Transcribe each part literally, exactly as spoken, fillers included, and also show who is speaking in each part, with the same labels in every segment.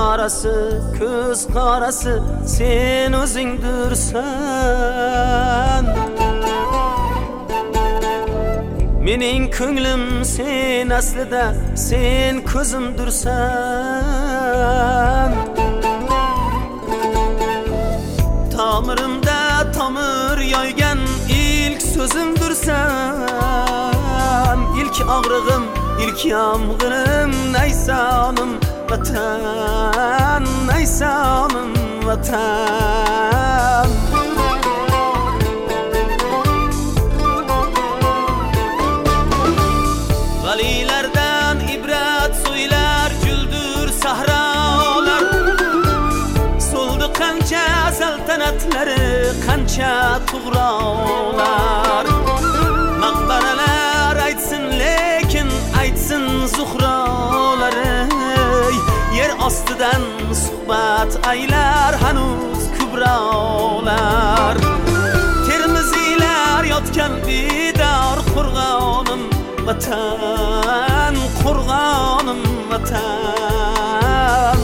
Speaker 1: qarası, ko'z qarası sen o'zingdirsan. Mening ko'nglim sen aslida sen ko'zimdirsan. Tamirimda tamir yoygan ilk so'zimdirsan. İlk ağrığım, ilk yağmurım neysanım vatan, neysanım vatan. Valilerden ibret söyler güldür sahralar. Soldu kança saltanatları, kança tuğralar. Makbaralar aytsın lekin aytsın zuhraları. Yer astıdan suhbat aylar hanuz kübralar. Termiziler yotgan didar qurg'onim vatan, qurg'onim vatan.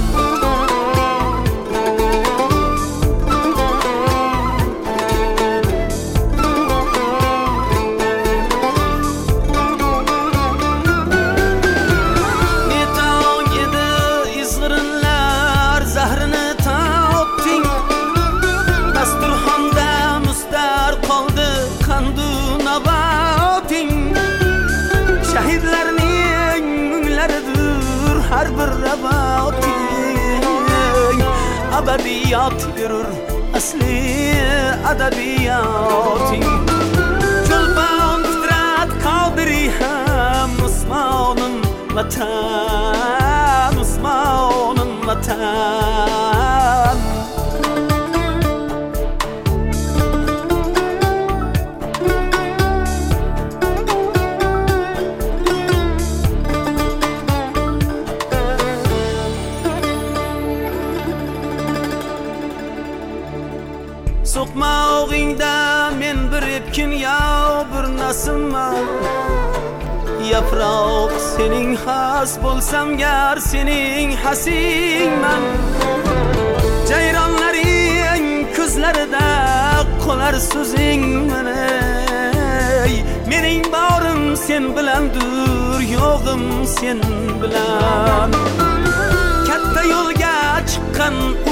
Speaker 1: Her bir rabatin abadiyat yürür asli adabiyatin. Çolpan fitrat kadri ham Osman'ın vatan, Osman'ın vatan. Sokma oğingda men bir epkin ya bir nasımma. Yaproq sening has bo'lsam gar sening hasingman. Jayronlaring ko'zlarida qolar so'zing meni. Mening borim sen bilandir, yo'g'im sen bilan. Katta yo'lga chiqqan